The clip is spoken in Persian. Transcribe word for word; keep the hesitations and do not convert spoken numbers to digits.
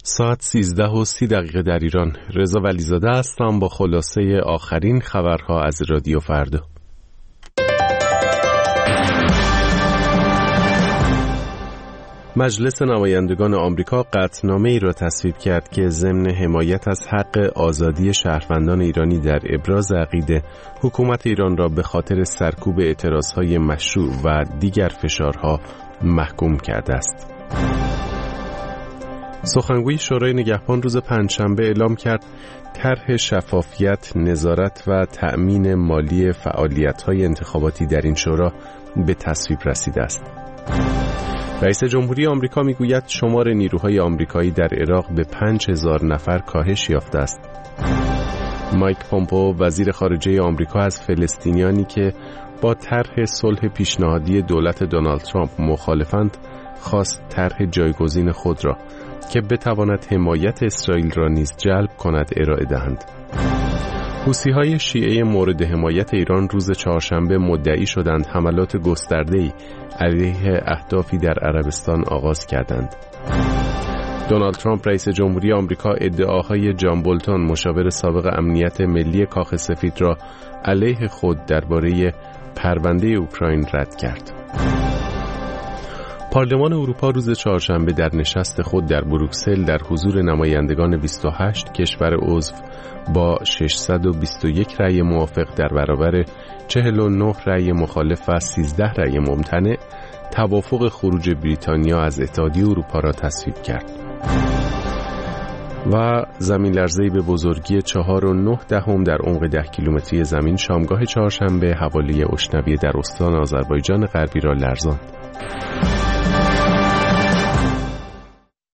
ساعت سیزده و سی دقیقه در ایران. رضا ولیزاده هستم با خلاصه آخرین خبرها از رادیو فردا. مجلس نمایندگان آمریکا قطعنامه‌ای را تصویب کرد که ضمن حمایت از حق آزادی شهروندان ایرانی در ابراز عقیده، حکومت ایران را به خاطر سرکوب اعتراضهای مشروع و دیگر فشارها محکوم کرده است. سخنگوی شورای نگهبان روز پنجشنبه اعلام کرد طرح شفافیت، نظارت و تأمین مالی فعالیت‌های انتخاباتی در این شورا به تصویب رسیده است. رئیس جمهوری آمریکا میگوید شمار نیروهای آمریکایی در عراق به پنج هزار نفر کاهش یافته است. مایک پومپئو وزیر خارجه آمریکا از فلسطینیانی که با طرح صلح پیشنهادی دولت دونالد ترامپ مخالفند خواست طرح جایگزین خود را که بتواند حمایت اسرائیل را نیز جلب کند ارائه دهند. حوثی‌های شیعه مورد حمایت ایران روز چهارشنبه مدعی شدند حملات گسترده‌ای علیه اهدافی در عربستان آغاز کردند. دونالد ترامپ رئیس جمهوری آمریکا ادعاهای جان بولتون مشاور سابق امنیت ملی کاخ سفید را علیه خود درباره پرونده اوکراین رد کرد. پارلمان اروپا روز چهارشنبه در نشست خود در بروکسل در حضور نمایندگان بیست و هشت کشور عضو با ششصد و بیست و یک رأی موافق در برابر چهل و نه رأی مخالف و سیزده رأی ممتنع توافق خروج بریتانیا از اتحادیه اروپا را تصویب کرد. و زمین لرزه‌ای به بزرگی چهار و نه دهم در عمق ده کیلومتری زمین شامگاه چهارشنبه حوالی اشنویه در استان آذربایجان غربی را لرزاند.